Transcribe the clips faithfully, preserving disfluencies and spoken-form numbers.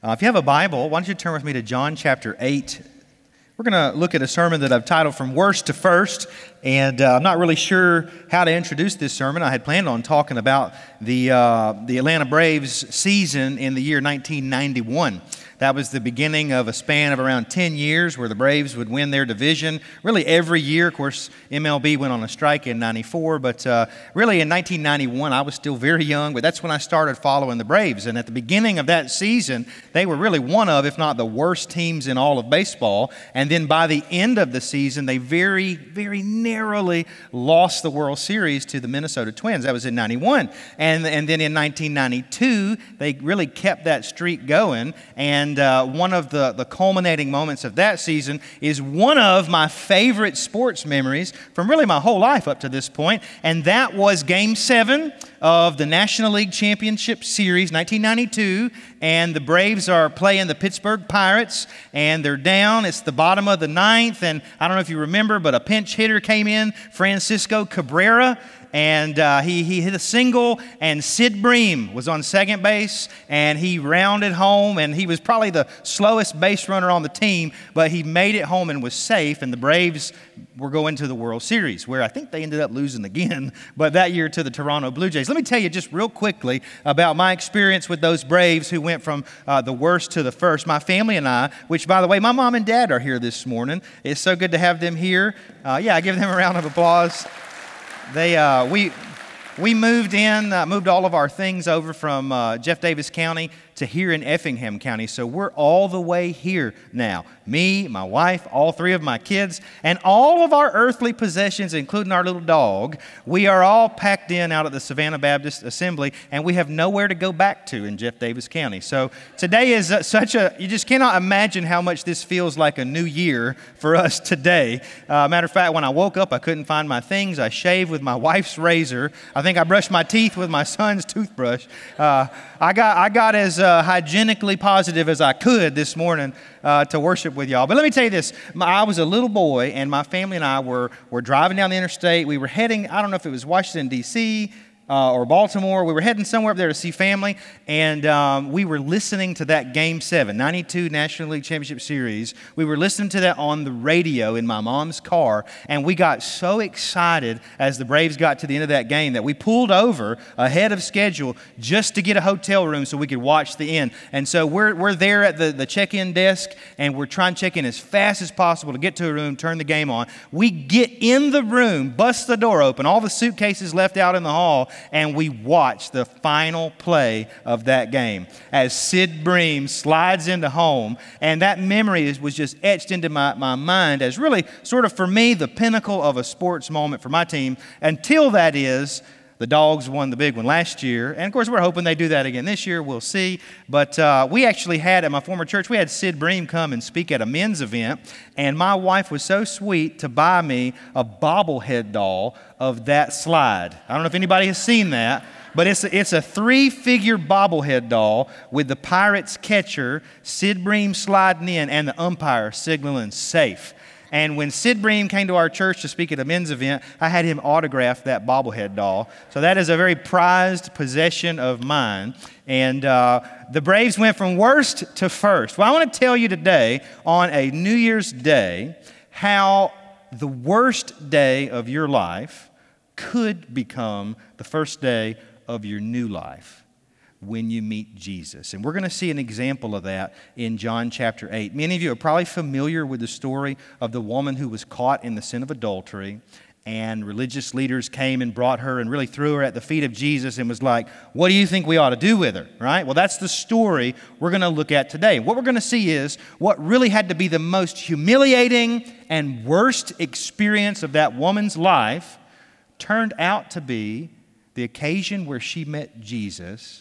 Uh, if you have a Bible, why don't you turn with me to John chapter eight. We're going to look at a sermon that I've titled From Worst to First, and uh, I'm not really sure how to introduce this sermon. I had planned on talking about the uh, the Atlanta Braves season in the year nineteen ninety-one. That was the beginning of a span of around ten years where the Braves would win their division really every year. Of course, M L B went on a strike in ninety-four, but uh, really in nineteen ninety-one, I was still very young, but that's when I started following the Braves. And at the beginning of that season, they were really one of, if not the worst teams in all of baseball. And then by the end of the season, they very, very narrowly lost the World Series to the Minnesota Twins. That was in ninety-one. And, and then in nineteen ninety-two, they really kept that streak going. And And uh, one of the, the culminating moments of that season is one of my favorite sports memories from really my whole life up to this point. And that was Game seven of the National League Championship Series, nineteen ninety-two. And the Braves are playing the Pittsburgh Pirates, and they're down. It's the bottom of the ninth. And I don't know if you remember, but a pinch hitter came in, Francisco Cabrera. And uh, he, he hit a single, and Sid Bream was on second base, and he rounded home, and he was probably the slowest base runner on the team, but he made it home and was safe, and the Braves were going to the World Series, where I think they ended up losing again, but that year to the Toronto Blue Jays. Let me tell you just real quickly about my experience with those Braves who went from uh, the worst to the first. My family and I, which, by the way, my mom and dad are here this morning. It's so good to have them here. Uh, yeah, give them a round of applause. They, uh, we, we moved in, uh, moved all of our things over from uh, Jeff Davis County to here in Effingham County. So we're all the way here now. Me, my wife, all three of my kids, and all of our earthly possessions, including our little dog. We are all packed in out at the Savannah Baptist Assembly, and we have nowhere to go back to in Jeff Davis County. So today is uh, such a, you just cannot imagine how much this feels like a new year for us today. Uh, matter of fact, when I woke up, I couldn't find my things. I shaved with my wife's razor. I think I brushed my teeth with my son's toothbrush. Uh, I got I got as uh, hygienically positive as I could this morning uh, to worship with y'all. But let me tell you this. My, I was a little boy, and my family and I were, were driving down the interstate. We were heading, I don't know if it was Washington, D C, Uh, or Baltimore. We were heading somewhere up there to see family, and um, we were listening to that Game seven, ninety-two National League Championship Series. We were listening to that on the radio in my mom's car, and we got so excited as the Braves got to the end of that game that we pulled over ahead of schedule just to get a hotel room so we could watch the end. And so we're we're there at the, the check-in desk, and we're trying to check in as fast as possible to get to a room, turn the game on. We get in the room, bust the door open, all the suitcases left out in the hall, and we watch the final play of that game as Sid Bream slides into home. And that memory is, was just etched into my, my mind as really sort of, for me, the pinnacle of a sports moment for my team. Until that is, the Dogs won the big one last year. And, of course, we're hoping they do that again this year. We'll see. But uh, we actually had, at my former church, we had Sid Bream come and speak at a men's event. And my wife was so sweet to buy me a bobblehead doll of that slide. I don't know if anybody has seen that. But it's a, it's a three-figure bobblehead doll with the Pirates catcher, Sid Bream, sliding in, and the umpire signaling safe. And when Sid Bream came to our church to speak at a men's event, I had him autograph that bobblehead doll. So that is a very prized possession of mine. And uh, the Braves went from worst to first. Well, I want to tell you today, on a New Year's Day, how the worst day of your life could become the first day of your new life when you meet Jesus. And we're going to see an example of that in John chapter eight. Many of you are probably familiar with the story of the woman who was caught in the sin of adultery, and religious leaders came and brought her and really threw her at the feet of Jesus and was like, what do you think we ought to do with her, right? Well, that's the story we're going to look at today. What we're going to see is what really had to be the most humiliating and worst experience of that woman's life turned out to be the occasion where she met Jesus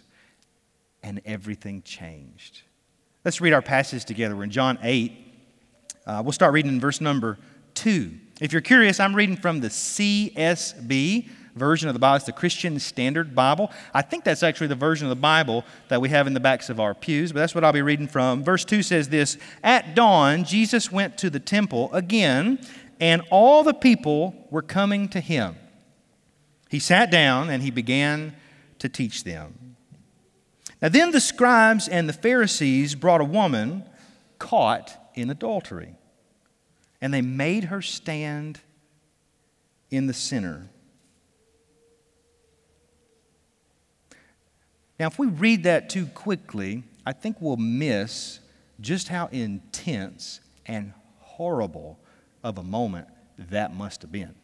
and everything changed. Let's read our passage together. We're in John eight. Uh, we'll start reading in verse number two. If you're curious, I'm reading from the C S B version of the Bible. It's the Christian Standard Bible. I think that's actually the version of the Bible that we have in the backs of our pews, but that's what I'll be reading from. Verse two says this: At dawn, Jesus went to the temple again, and all the people were coming to him. He sat down and he began to teach them. Now then the scribes and the Pharisees brought a woman caught in adultery, and they made her stand in the center. Now, if we read that too quickly, I think we'll miss just how intense and horrible of a moment that must have been.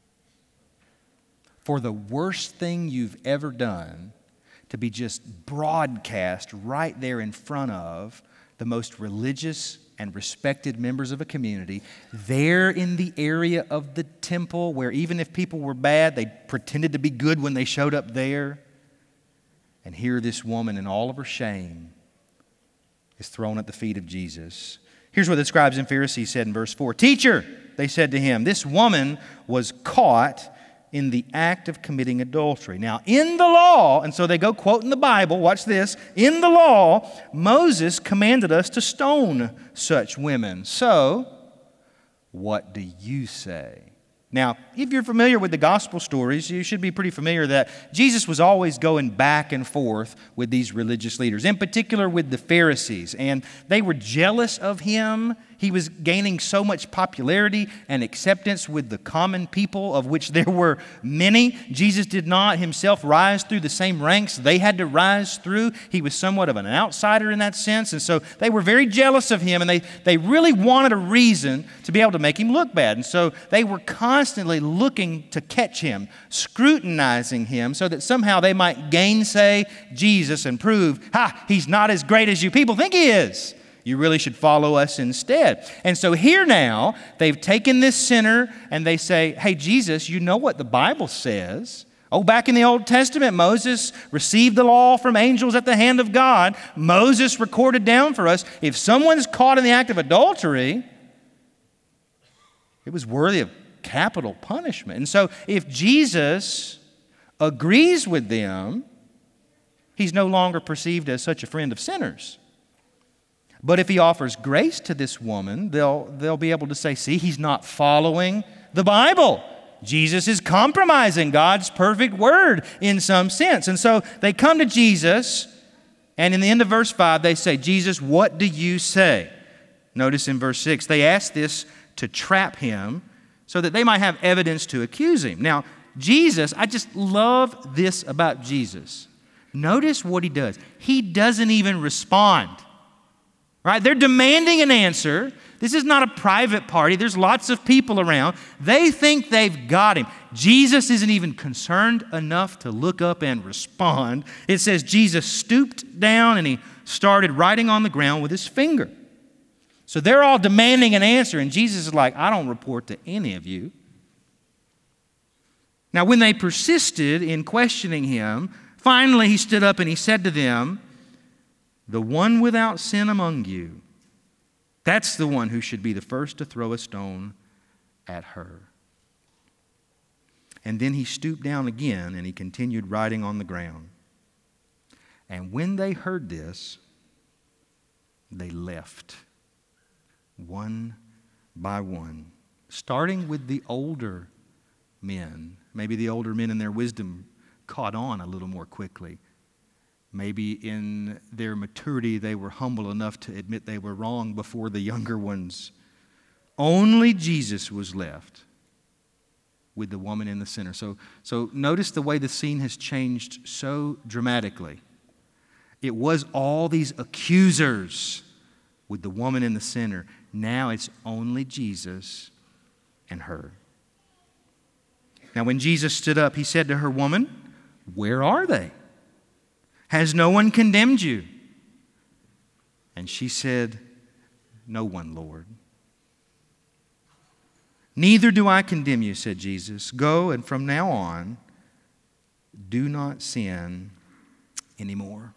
For the worst thing you've ever done to be just broadcast right there in front of the most religious and respected members of a community, there in the area of the temple where even if people were bad, they pretended to be good when they showed up there. And here this woman in all of her shame is thrown at the feet of Jesus. Here's what the scribes and Pharisees said in verse four. "Teacher," they said to him, "this woman was caught in the act of committing adultery." Now, in the law, and so they go quoting the Bible, watch this, in the law, Moses commanded us to stone such women. So, what do you say? Now, if you're familiar with the gospel stories, you should be pretty familiar that Jesus was always going back and forth with these religious leaders, in particular with the Pharisees, and they were jealous of him. He was gaining so much popularity and acceptance with the common people, of which there were many. Jesus did not himself rise through the same ranks they had to rise through. He was somewhat of an outsider in that sense, and so they were very jealous of him, and they, they really wanted a reason to be able to make him look bad. And so they were constantly looking to catch him, scrutinizing him, so that somehow they might gainsay Jesus and prove, ha, he's not as great as you people think he is. You really should follow us instead. And so here now, they've taken this sinner and they say, hey, Jesus, you know what the Bible says. Oh, back in the Old Testament, Moses received the law from angels at the hand of God. Moses recorded down for us, if someone's caught in the act of adultery, it was worthy of capital punishment. And so if Jesus agrees with them, he's no longer perceived as such a friend of sinners. But if he offers grace to this woman, they'll, they'll be able to say, see, he's not following the Bible. Jesus is compromising God's perfect word in some sense. And so they come to Jesus, and in the end of verse five, they say, Jesus, what do you say? Notice in verse six, they ask this to trap him so that they might have evidence to accuse him. Now, Jesus, I just love this about Jesus. Notice what he does. He doesn't even respond. Right? They're demanding an answer. This is not a private party. There's lots of people around. They think they've got him. Jesus isn't even concerned enough to look up and respond. It says Jesus stooped down and he started writing on the ground with his finger. So they're all demanding an answer, and Jesus is like, I don't report to any of you. Now, when they persisted in questioning him, finally he stood up and he said to them, the one without sin among you, that's the one who should be the first to throw a stone at her. And then he stooped down again and he continued writing on the ground. And when they heard this, they left, one by one, starting with the older men. Maybe the older men in their wisdom caught on a little more quickly. Maybe in their maturity, they were humble enough to admit they were wrong before the younger ones. Only Jesus was left with the woman in the center. So, so notice the way the scene has changed so dramatically. It was all these accusers with the woman in the center. Now it's only Jesus and her. Now when Jesus stood up, he said to her, woman, where are they? Has no one condemned you? And she said, no one, Lord. Neither do I condemn you, said Jesus. Go, and from now on, do not sin anymore.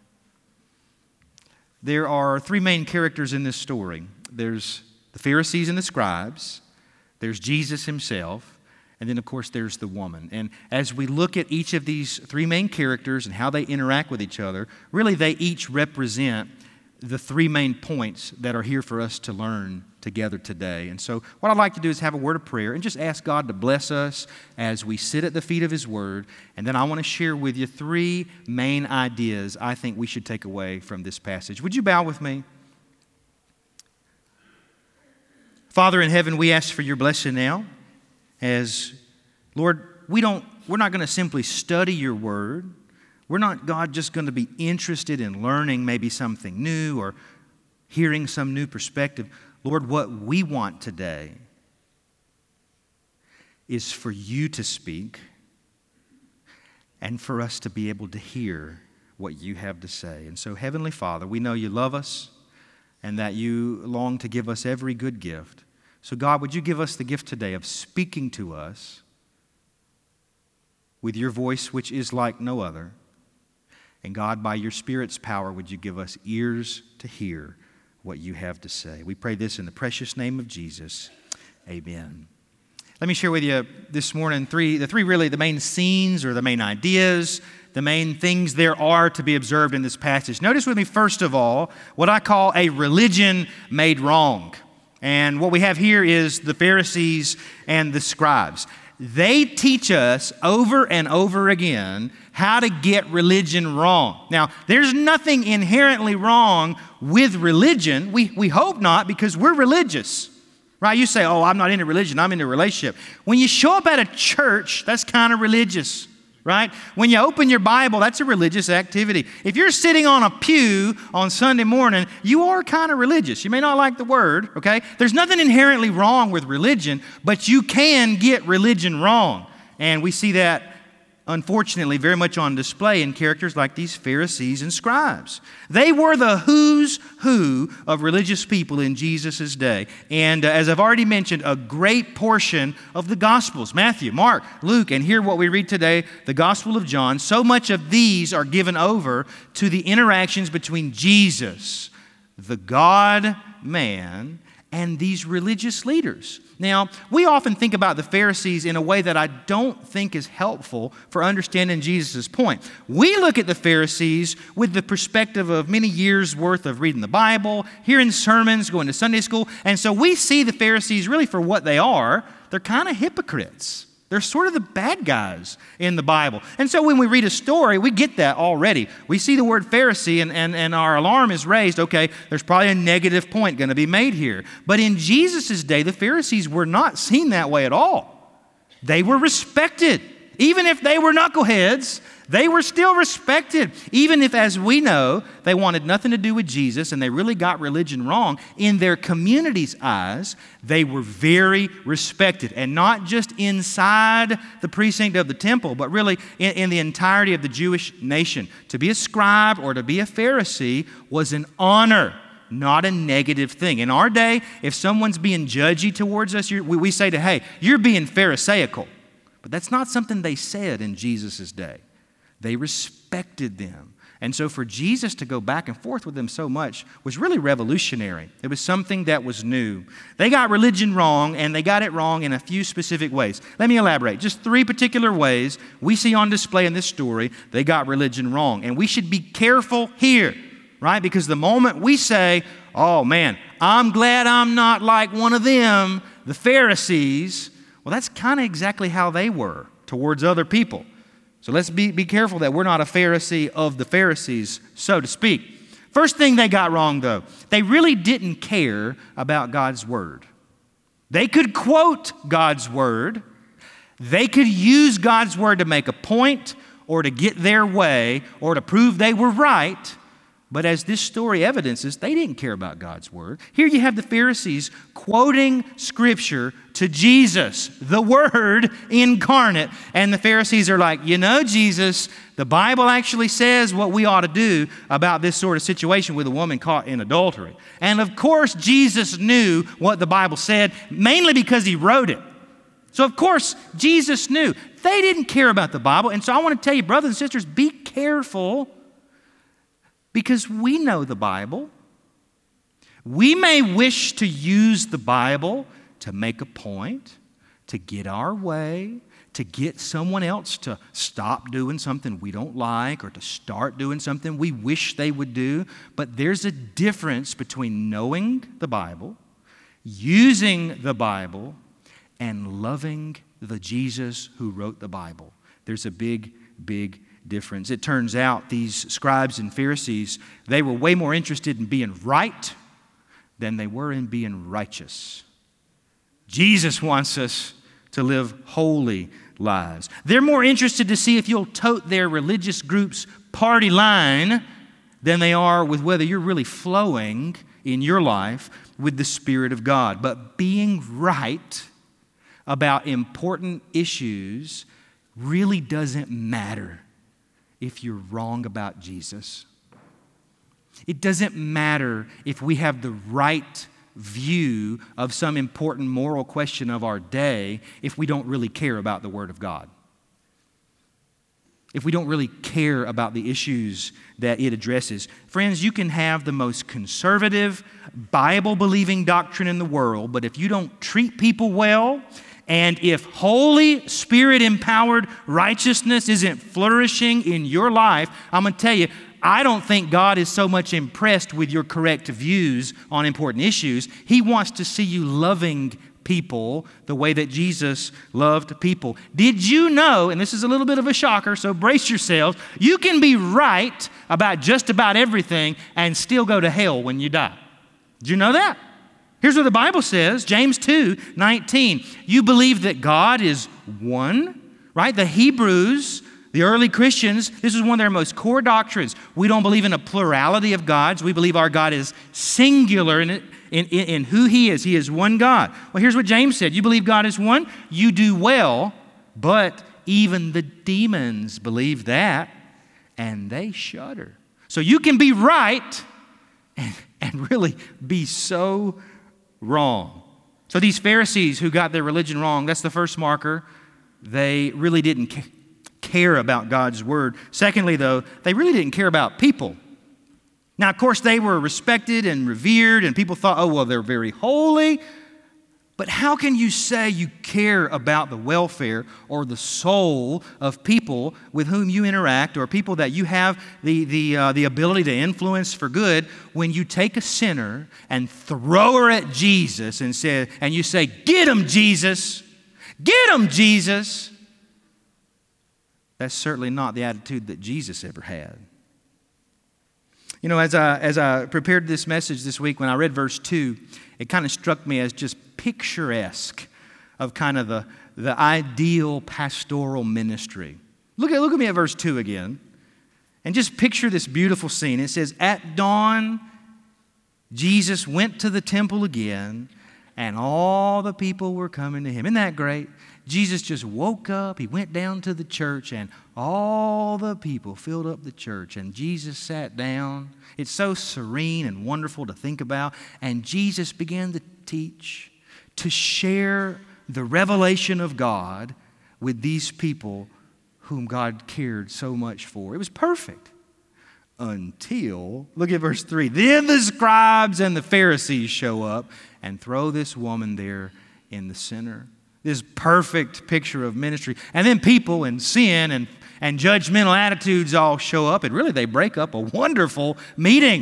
There are three main characters in this story. There's the Pharisees and the scribes. There's Jesus himself. And then, of course, there's the woman. And as we look at each of these three main characters and how they interact with each other, really they each represent the three main points that are here for us to learn together today. And so what I'd like to do is have a word of prayer and just ask God to bless us as we sit at the feet of His Word. And then I want to share with you three main ideas I think we should take away from this passage. Would you bow with me? Father in heaven, we ask for your blessing now as, Lord, we don't, we're not going to simply study your word. We're not, God, just going to be interested in learning maybe something new or hearing some new perspective. Lord, what we want today is for you to speak and for us to be able to hear what you have to say. And so, Heavenly Father, we know you love us and that you long to give us every good gift. So, God, would you give us the gift today of speaking to us with your voice, which is like no other. And God, by your Spirit's power, would you give us ears to hear what you have to say? We pray this in the precious name of Jesus. Amen. Let me share with you this morning three, the three really the main scenes or the main ideas, the main things there are to be observed in this passage. Notice with me, first of all, what I call a religion made wrong. And what we have here is the Pharisees and the scribes. They teach us over and over again how to get religion wrong. Now, there's nothing inherently wrong with religion. We, we hope not, because we're religious, right? You say, oh, I'm not into religion, I'm into relationship. When you show up at a church, that's kind of religious, right? When you open your Bible, that's a religious activity. If you're sitting on a pew on Sunday morning, you are kind of religious. You may not like the word, okay? There's nothing inherently wrong with religion, but you can get religion wrong. And we see that, unfortunately, very much on display in characters like these Pharisees and scribes. They were the who's who of religious people in Jesus' day. And uh, as I've already mentioned, a great portion of the Gospels, Matthew, Mark, Luke, and here what we read today, the Gospel of John, so much of these are given over to the interactions between Jesus, the God-man, and these religious leaders. Now, we often think about the Pharisees in a way that I don't think is helpful for understanding Jesus' point. We look at the Pharisees with the perspective of many years' worth of reading the Bible, hearing sermons, going to Sunday school, and so we see the Pharisees really for what they are. They're kind of hypocrites. They're sort of the bad guys in the Bible. And so when we read a story, we get that already. We see the word Pharisee and, and, and our alarm is raised. Okay, there's probably a negative point going to be made here. But in Jesus' day, the Pharisees were not seen that way at all. They were respected. Even if they were knuckleheads, they were still respected. Even if, as we know, they wanted nothing to do with Jesus and they really got religion wrong, in their community's eyes, they were very respected. And not just inside the precinct of the temple, but really in, in the entirety of the Jewish nation. To be a scribe or to be a Pharisee was an honor, not a negative thing. In our day, if someone's being judgy towards us, we, we say to, hey, you're being Pharisaical. But that's not something they said in Jesus' day. They respected them. And so for Jesus to go back and forth with them so much was really revolutionary. It was something that was new. They got religion wrong, and they got it wrong in a few specific ways. Let me elaborate. Just three particular ways we see on display in this story they got religion wrong. And we should be careful here, right? Because the moment we say, oh man, I'm glad I'm not like one of them, the Pharisees, well, that's kind of exactly how they were towards other people. So let's be, be careful that we're not a Pharisee of the Pharisees, so to speak. First thing they got wrong, though, they really didn't care about God's Word. They could quote God's Word. They could use God's Word to make a point or to get their way or to prove they were right. But as this story evidences, they didn't care about God's Word. Here you have the Pharisees quoting Scripture to Jesus, the Word incarnate. And the Pharisees are like, you know, Jesus, the Bible actually says what we ought to do about this sort of situation with a woman caught in adultery. And of course, Jesus knew what the Bible said, mainly because he wrote it. So of course, Jesus knew. They didn't care about the Bible. And so I want to tell you, brothers and sisters, be careful. Because we know the Bible. We may wish to use the Bible to make a point, to get our way, to get someone else to stop doing something we don't like or to start doing something we wish they would do. But there's a difference between knowing the Bible, using the Bible, and loving the Jesus who wrote the Bible. There's a big, big difference. It turns out these scribes and Pharisees, they were way more interested in being right than they were in being righteous. Jesus wants us to live holy lives. They're more interested to see if you'll tote their religious group's party line than they are with whether you're really flowing in your life with the Spirit of God. But being right about important issues really doesn't matter if you're wrong about Jesus. It doesn't matter if we have the right view of some important moral question of our day if we don't really care about the Word of God. If we don't really care about the issues that it addresses. Friends, you can have the most conservative, Bible-believing doctrine in the world, but if you don't treat people well, and if Holy Spirit-empowered righteousness isn't flourishing in your life, I'm going to tell you, I don't think God is so much impressed with your correct views on important issues. He wants to see you loving people the way that Jesus loved people. Did you know, and this is a little bit of a shocker, so brace yourselves, you can be right about just about everything and still go to hell when you die. Did you know that? Here's what the Bible says, James two nineteen. You believe that God is one, right? The Hebrews, the early Christians, this is one of their most core doctrines. We don't believe in a plurality of gods. We believe our God is singular in, in, in, in who He is. He is one God. Well, here's what James said. You believe God is one? You do well, but even the demons believe that, and they shudder. So you can be right and, and really be so wrong. So these Pharisees who got their religion wrong, that's the first marker. They really didn't care. care about God's Word. Secondly, though, they really didn't care about people. Now, of course, they were respected and revered, and people thought, oh, well, they're very holy. But how can you say you care about the welfare or the soul of people with whom you interact or people that you have the, the, uh, the ability to influence for good when you take a sinner and throw her at Jesus and, say, and you say, get him, Jesus! Get him, Jesus! That's certainly not the attitude that Jesus ever had. You know, as I, as I prepared this message this week, when I read verse two, it kind of struck me as just picturesque of kind of the, the ideal pastoral ministry. Look at, look at me at verse two again, and just picture this beautiful scene. It says, at dawn, Jesus went to the temple again, and all the people were coming to Him. Isn't that great? Jesus just woke up, He went down to the church, and all the people filled up the church, and Jesus sat down. It's so serene and wonderful to think about. And Jesus began to teach, to share the revelation of God with these people whom God cared so much for. It was perfect. Until, look at verse three, then the scribes and the Pharisees show up and throw this woman there in the center. This perfect picture of ministry. And then people and sin and, and judgmental attitudes all show up, and really they break up a wonderful meeting.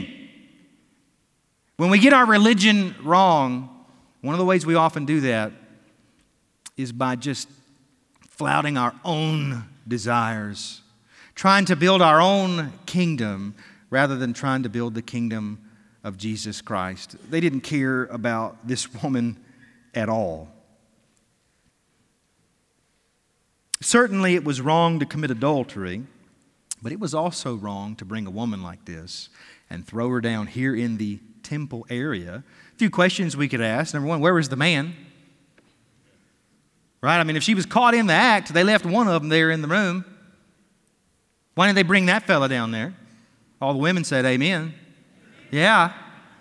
When we get our religion wrong, one of the ways we often do that is by just flouting our own desires, trying to build our own kingdom rather than trying to build the kingdom of Jesus Christ. They didn't care about this woman at all. Certainly it was wrong to commit adultery, but it was also wrong to bring a woman like this and throw her down here in the temple area. A few questions we could ask. Number one, where was the man? Right? I mean, if she was caught in the act, they left one of them there in the room. Why didn't they bring that fella down there? All the women said amen. Yeah.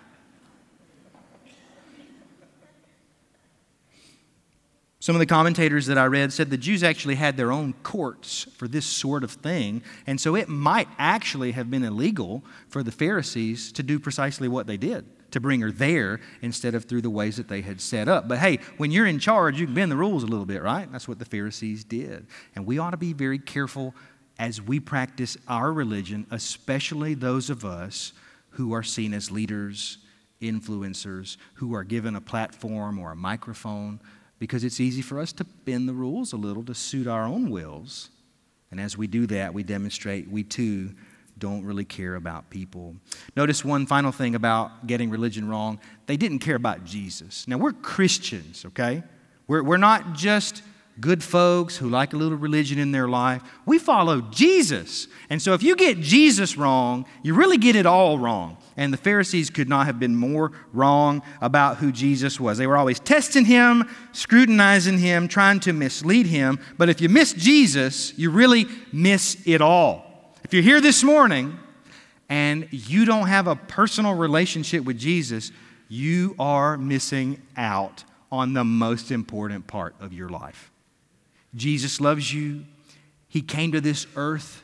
Some of the commentators that I read said the Jews actually had their own courts for this sort of thing, and so it might actually have been illegal for the Pharisees to do precisely what they did. to bring her there instead of through the ways that they had set up. But hey, when you're in charge, you can bend the rules a little bit, right? That's what the Pharisees did. And we ought to be very careful as we practice our religion, especially those of us who are seen as leaders, influencers, who are given a platform or a microphone, because it's easy for us to bend the rules a little to suit our own wills. And as we do that, we demonstrate we too don't really care about people. Notice one final thing about getting religion wrong. They didn't care about Jesus. Now, we're Christians, okay? We're, we're not just good folks who like a little religion in their life. We follow Jesus. And so if you get Jesus wrong, you really get it all wrong. And the Pharisees could not have been more wrong about who Jesus was. They were always testing him, scrutinizing him, trying to mislead him. But if you miss Jesus, you really miss it all. If you're here this morning and you don't have a personal relationship with Jesus, you are missing out on the most important part of your life. Jesus loves you. He came to this earth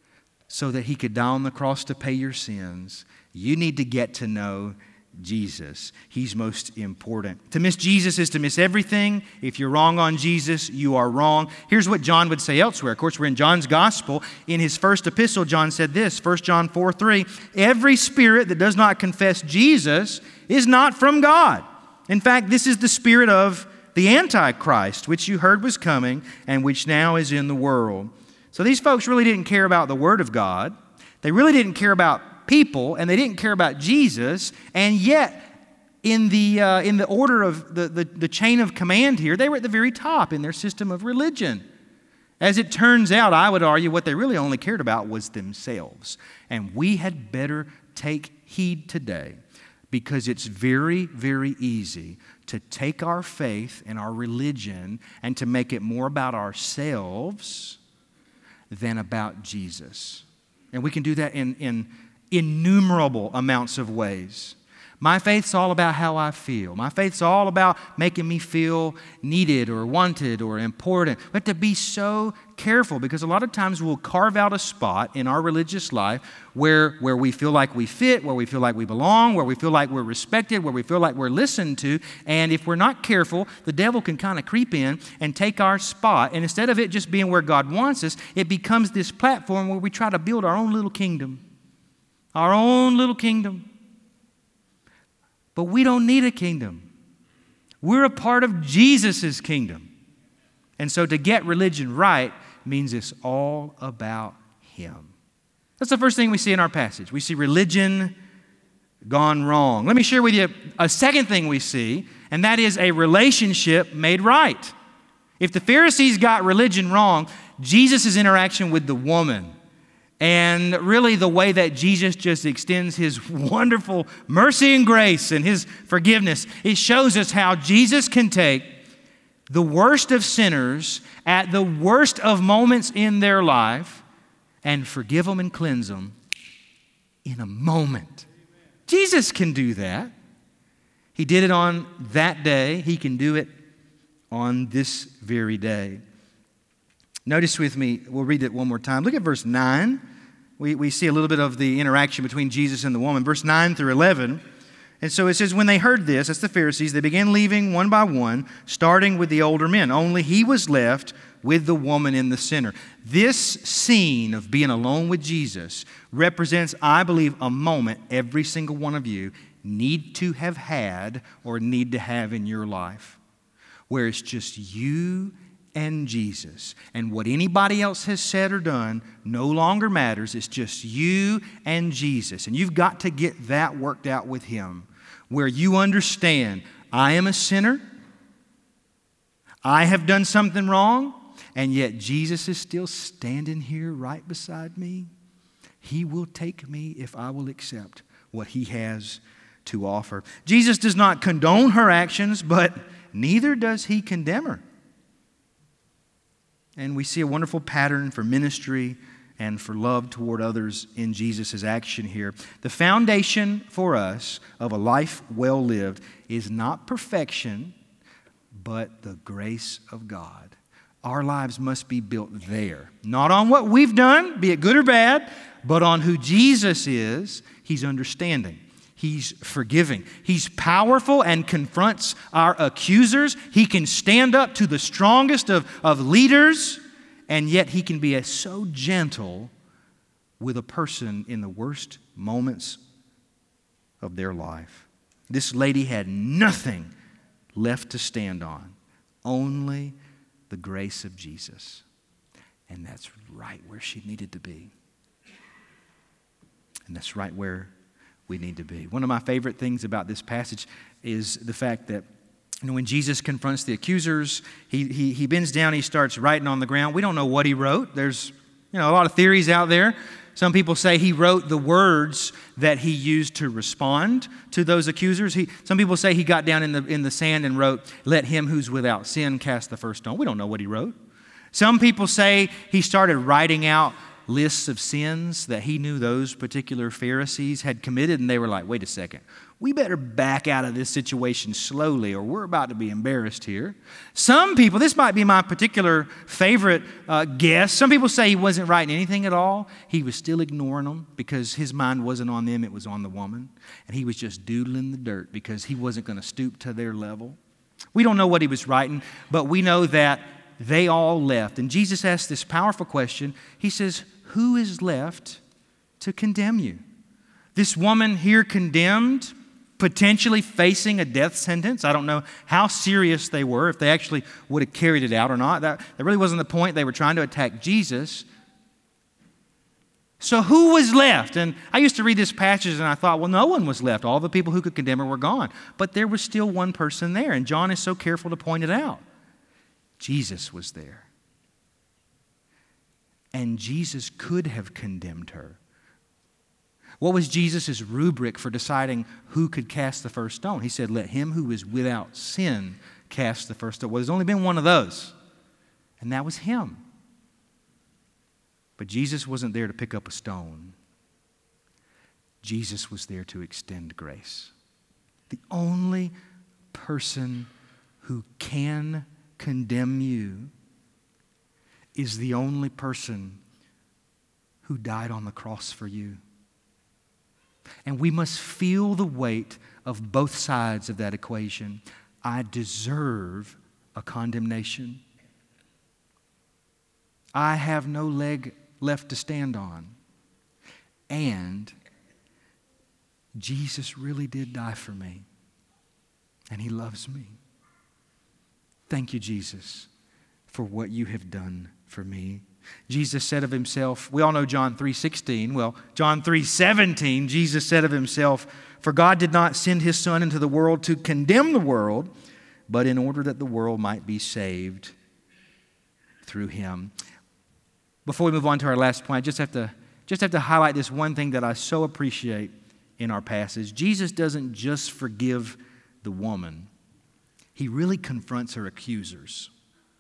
so that he could die on the cross to pay your sins. You need to get to know Jesus. He's most important. To miss Jesus is to miss everything. If you're wrong on Jesus, you are wrong. Here's what John would say elsewhere. Of course, we're in John's gospel. In his first epistle, John said this, First John four three, every spirit that does not confess Jesus is not from God. In fact, this is the spirit of the Antichrist, which you heard was coming and which now is in the world. So these folks really didn't care about the Word of God. They really didn't care about people, and they didn't care about Jesus. And yet, in the uh, in the order of the, the, the chain of command here, they were at the very top in their system of religion. As it turns out, I would argue what they really only cared about was themselves. And we had better take heed today, because it's very, very easy to take our faith and our religion and to make it more about ourselves than about Jesus. And we can do that in, in innumerable amounts of ways. My faith's all about how I feel. My faith's all about making me feel needed or wanted or important. We have to be so careful, because a lot of times we'll carve out a spot in our religious life where, where we feel like we fit, where we feel like we belong, where we feel like we're respected, where we feel like we're listened to. And if we're not careful, the devil can kind of creep in and take our spot. And instead of it just being where God wants us, it becomes this platform where we try to build our own little kingdom. Our own little kingdom. But we don't need a kingdom. We're a part of Jesus' kingdom. And so to get religion right means it's all about Him. That's the first thing we see in our passage. We see religion gone wrong. Let me share with you a second thing we see, and that is a relationship made right. If the Pharisees got religion wrong, Jesus' interaction with the woman, and really the way that Jesus just extends His wonderful mercy and grace and His forgiveness, it shows us how Jesus can take the worst of sinners at the worst of moments in their life and forgive them and cleanse them in a moment. Jesus can do that. He did it on that day. He can do it on this very day. Notice with me, we'll read it one more time. Look at verse nine. We, we see a little bit of the interaction between Jesus and the woman. Verse nine through eleven. And so it says, when they heard this, that's the Pharisees, they began leaving one by one, starting with the older men. Only he was left with the woman in the center. This scene of being alone with Jesus represents, I believe, a moment every single one of you need to have had or need to have in your life, where it's just you and Jesus. And what anybody else has said or done no longer matters. It's just you and Jesus. And you've got to get that worked out with Him, where you understand, I am a sinner. I have done something wrong. And yet Jesus is still standing here right beside me. He will take me if I will accept what He has to offer. Jesus does not condone her actions, but neither does He condemn her. And we see a wonderful pattern for ministry and for love toward others in Jesus' action here. The foundation for us of a life well lived is not perfection, but the grace of God. Our lives must be built there. Not on what we've done, be it good or bad, but on who Jesus is. He's understanding. He's forgiving. He's powerful and confronts our accusers. He can stand up to the strongest of, of leaders, and yet he can be so gentle with a person in the worst moments of their life. This lady had nothing left to stand on, only the grace of Jesus. And that's right where she needed to be. And that's right where we need to be. One of my favorite things about this passage is the fact that, you know, when Jesus confronts the accusers, he, he, he bends down, he starts writing on the ground. We don't know what he wrote. There's, you know, a lot of theories out there. Some people say he wrote the words that he used to respond to those accusers. He, some people say he got down in the, in the sand and wrote, "Let him who's without sin cast the first stone." We don't know what he wrote. Some people say he started writing out lists of sins that he knew those particular Pharisees had committed, and they were like, wait a second, we better back out of this situation slowly or we're about to be embarrassed here. Some people, this might be my particular favorite uh, guess, some people say he wasn't writing anything at all. He was still ignoring them because his mind wasn't on them, it was on the woman. And he was just doodling the dirt because he wasn't going to stoop to their level. We don't know what he was writing, but we know that they all left. And Jesus asked this powerful question. He says, who is left to condemn you? This woman here condemned, potentially facing a death sentence. I don't know how serious they were, if they actually would have carried it out or not. That, that really wasn't the point. They were trying to attack Jesus. So who was left? And I used to read this passage and I thought, well, no one was left. All the people who could condemn her were gone. But there was still one person there, and John is so careful to point it out. Jesus was there. And Jesus could have condemned her. What was Jesus' rubric for deciding who could cast the first stone? He said, let him who is without sin cast the first stone. Well, there's only been one of those, and that was him. But Jesus wasn't there to pick up a stone. Jesus was there to extend grace. The only person who can condemn you is the only person who died on the cross for you. And we must feel the weight of both sides of that equation. I deserve a condemnation. I have no leg left to stand on. And Jesus really did die for me. And he loves me. Thank you, Jesus, for what you have done for me. Jesus said of himself, we all know John three sixteen. Well, John three seventeen, Jesus said of himself, for God did not send his Son into the world to condemn the world, but in order that the world might be saved through him. Before we move on to our last point, I just have to, just have to highlight this one thing that I so appreciate in our passage. Jesus doesn't just forgive the woman. He really confronts her accusers.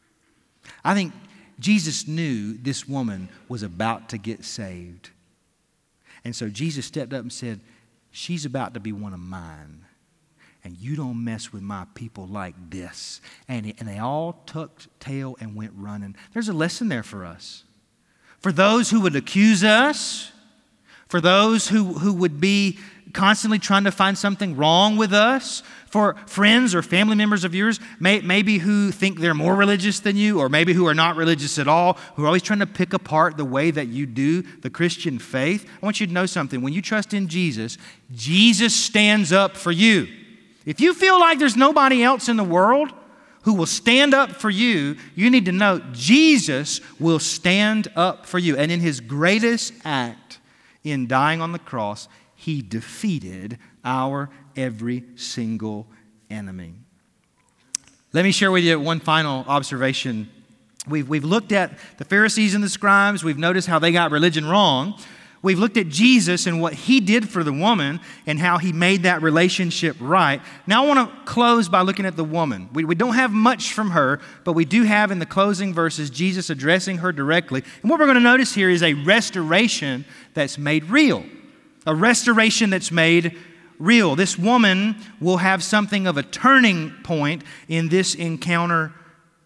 I think Jesus knew this woman was about to get saved. And so Jesus stepped up and said, she's about to be one of mine. And you don't mess with my people like this. And, and they all tucked tail and went running. There's a lesson there for us. For those who would accuse us, for those who, who would be constantly trying to find something wrong with us, for friends or family members of yours, may, maybe who think they're more religious than you, or maybe who are not religious at all, who are always trying to pick apart the way that you do the Christian faith. I want you to know something. When you trust in Jesus, Jesus stands up for you. If you feel like there's nobody else in the world who will stand up for you, you need to know Jesus will stand up for you. And in his greatest act in dying on the cross, he defeated our every single enemy. Let me share with you one final observation. We've, we've looked at the Pharisees and the scribes. We've noticed how they got religion wrong. We've looked at Jesus and what he did for the woman and how he made that relationship right. Now I want to close by looking at the woman. We, we don't have much from her, but we do have in the closing verses Jesus addressing her directly. And what we're going to notice here is a restoration that's made real. A restoration that's made real. This woman will have something of a turning point in this encounter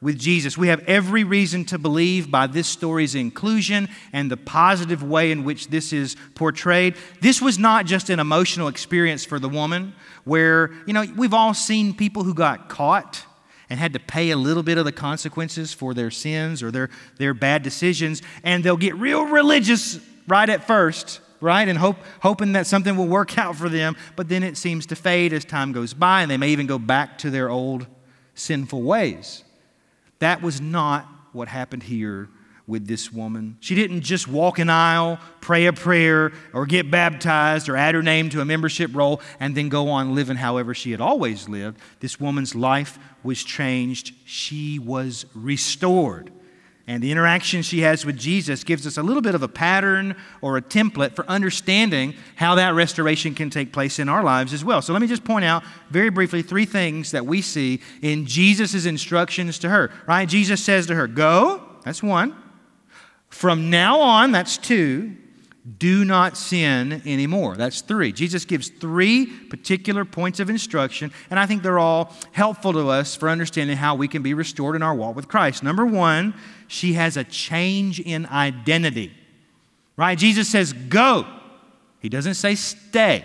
with Jesus. We have every reason to believe by this story's inclusion and the positive way in which this is portrayed. This was not just an emotional experience for the woman where, you know, we've all seen people who got caught and had to pay a little bit of the consequences for their sins or their, their bad decisions, and they'll get real religious right at first, right? And hope, hoping that something will work out for them, but then it seems to fade as time goes by, and they may even go back to their old sinful ways. That was not what happened here with this woman. She didn't just walk an aisle, pray a prayer, or get baptized, or add her name to a membership roll, and then go on living however she had always lived. This woman's life was changed. She was restored. And the interaction she has with Jesus gives us a little bit of a pattern or a template for understanding how that restoration can take place in our lives as well. So let me just point out very briefly three things that we see in Jesus' instructions to her. Right? Jesus says to her, go, that's one. From now on, that's two. Do not sin anymore. That's three. Jesus gives three particular points of instruction, and I think they're all helpful to us for understanding how we can be restored in our walk with Christ. Number one, she has a change in identity. Right? Jesus says, go. He doesn't say stay.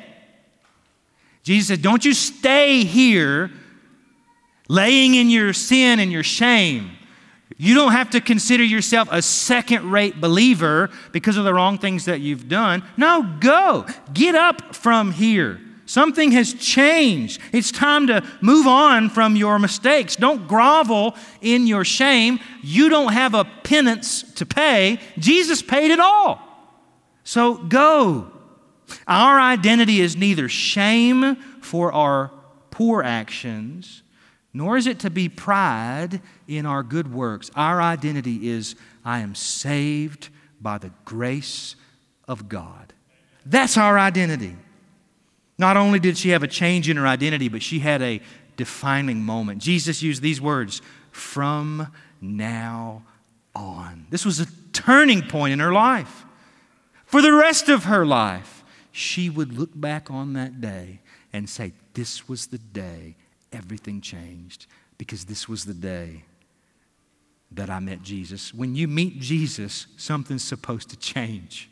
Jesus said, don't you stay here laying in your sin and your shame. You don't have to consider yourself a second-rate believer because of the wrong things that you've done. No, go. Get up from here. Something has changed. It's time to move on from your mistakes. Don't grovel in your shame. You don't have a penance to pay. Jesus paid it all. So go. Our identity is neither shame for our poor actions, nor is it to be pride in our good works. Our identity is, I am saved by the grace of God. That's our identity. Not only did she have a change in her identity, but she had a defining moment. Jesus used these words, from now on. This was a turning point in her life. For the rest of her life, she would look back on that day and say, this was the day everything changed, because this was the day that I met Jesus. When you meet Jesus, something's supposed to change.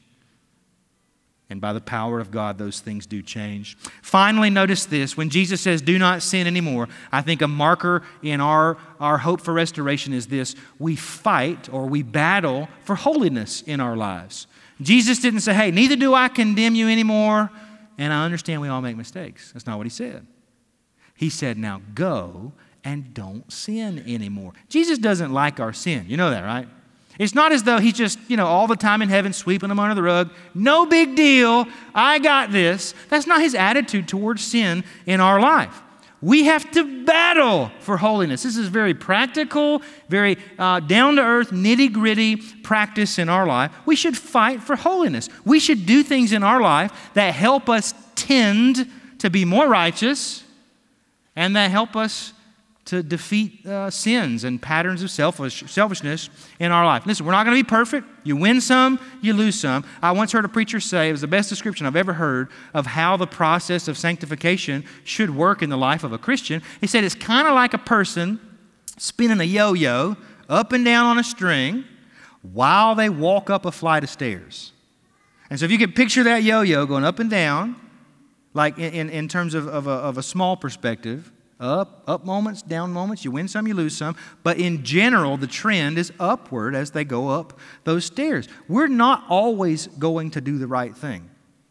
And by the power of God, those things do change. Finally, notice this. When Jesus says, do not sin anymore, I think a marker in our, our hope for restoration is this. We fight or we battle for holiness in our lives. Jesus didn't say, hey, neither do I condemn you anymore. And I understand we all make mistakes. That's not what he said. He said, now go and don't sin anymore. Jesus doesn't like our sin. You know that, right? It's not as though he's just, you know, all the time in heaven sweeping them under the rug. No big deal. I got this. That's not his attitude towards sin in our life. We have to battle for holiness. This is very practical, very uh, down-to-earth, nitty-gritty practice in our life. We should fight for holiness. We should do things in our life that help us tend to be more righteous and that help us to defeat uh, sins and patterns of selfish, selfishness in our life. Listen, we're not going to be perfect. You win some, you lose some. I once heard a preacher say, it was the best description I've ever heard of how the process of sanctification should work in the life of a Christian. He said it's kind of like a person spinning a yo-yo up and down on a string while they walk up a flight of stairs. And so if you can picture that yo-yo going up and down, like in, in, in terms of, of, a, of a small perspective, Up, up moments, down moments, you win some, you lose some. But in general, the trend is upward as they go up those stairs. We're not always going to do the right thing.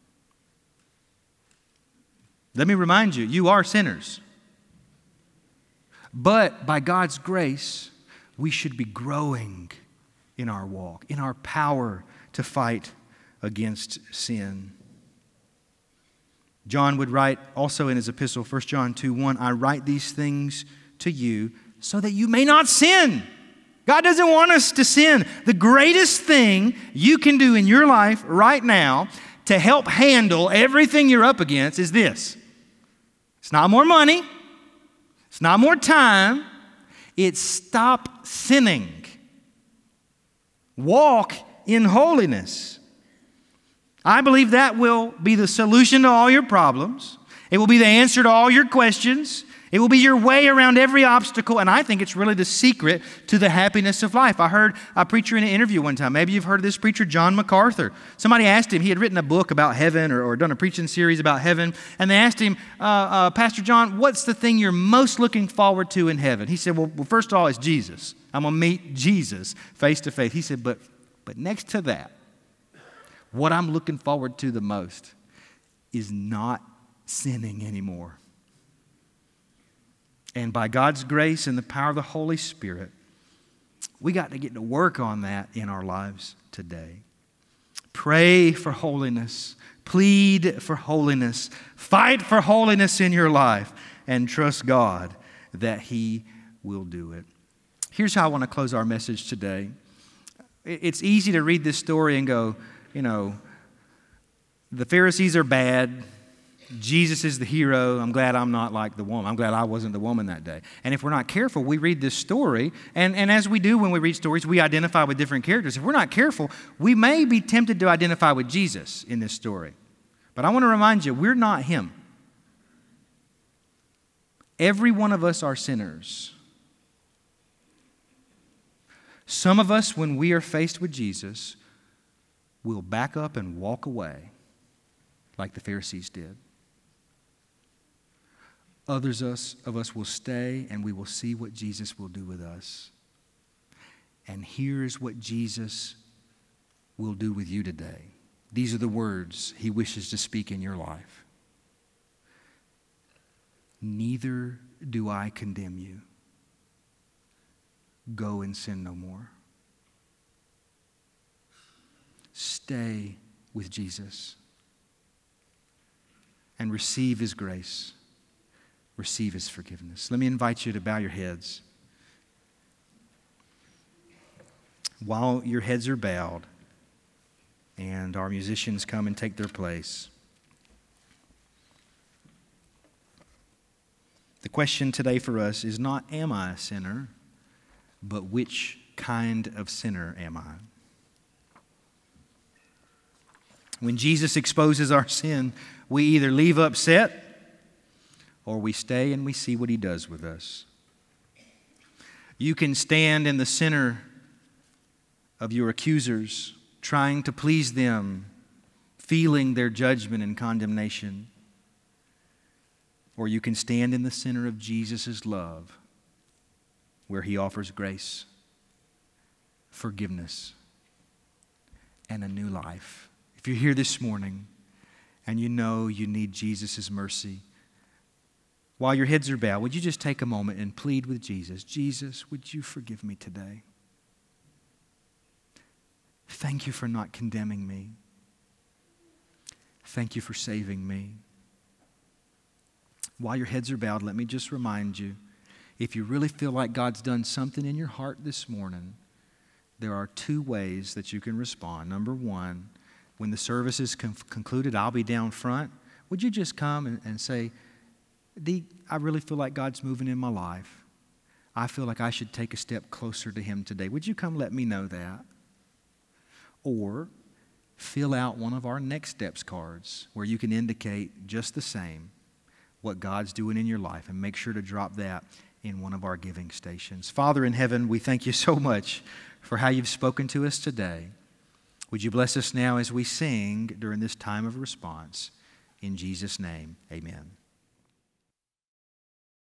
Let me remind you, you are sinners. But by God's grace, we should be growing in our walk, in our power to fight against sin. John would write also in his epistle, First John two one, I write these things to you so that you may not sin. God doesn't want us to sin. The greatest thing you can do in your life right now to help handle everything you're up against is this. It's not more money. It's not more time. It's stop sinning. Walk in holiness. I believe that will be the solution to all your problems. It will be the answer to all your questions. It will be your way around every obstacle, and I think it's really the secret to the happiness of life. I heard a preacher in an interview one time. Maybe you've heard of this preacher, John MacArthur. Somebody asked him, he had written a book about heaven or, or done a preaching series about heaven, and they asked him, uh, uh, Pastor John, what's the thing you're most looking forward to in heaven? He said, well, well first of all, it's Jesus. I'm going to meet Jesus face to face. He said, but, but next to that, what I'm looking forward to the most is not sinning anymore. And by God's grace and the power of the Holy Spirit, we got to get to work on that in our lives today. Pray for holiness. Plead for holiness. Fight for holiness in your life. And trust God that He will do it. Here's how I want to close our message today. It's easy to read this story and go, you know, the Pharisees are bad. Jesus is the hero. I'm glad I'm not like the woman. I'm glad I wasn't the woman that day. And if we're not careful, we read this story, and, and as we do when we read stories, we identify with different characters. If we're not careful, we may be tempted to identify with Jesus in this story. But I want to remind you, we're not Him. Every one of us are sinners. Some of us, when we are faced with Jesus, will back up and walk away like the Pharisees did. Others of us, of us will stay, and we will see what Jesus will do with us. And here's what Jesus will do with you today. These are the words He wishes to speak in your life. Neither do I condemn you. Go and sin no more. Stay with Jesus and receive His grace. Receive His forgiveness. Let me invite you to bow your heads. While your heads are bowed and our musicians come and take their place, the question today for us is not, am I a sinner, but which kind of sinner am I? When Jesus exposes our sin, we either leave upset or we stay and we see what He does with us. You can stand in the center of your accusers, trying to please them, feeling their judgment and condemnation. Or you can stand in the center of Jesus' love, where He offers grace, forgiveness, and a new life. If you're here this morning and you know you need Jesus' mercy, while your heads are bowed, would you just take a moment and plead with Jesus? Jesus, would you forgive me today? Thank you for not condemning me. Thank you for saving me. While your heads are bowed, let me just remind you, if you really feel like God's done something in your heart this morning, there are two ways that you can respond. Number one, when the service is con- concluded, I'll be down front. Would you just come and, and say, Dee, I really feel like God's moving in my life. I feel like I should take a step closer to Him today. Would you come let me know that? Or fill out one of our next steps cards where you can indicate just the same what God's doing in your life, and make sure to drop that in one of our giving stations. Father in heaven, we thank You so much for how You've spoken to us today. Would You bless us now as we sing during this time of response? In Jesus' name, amen.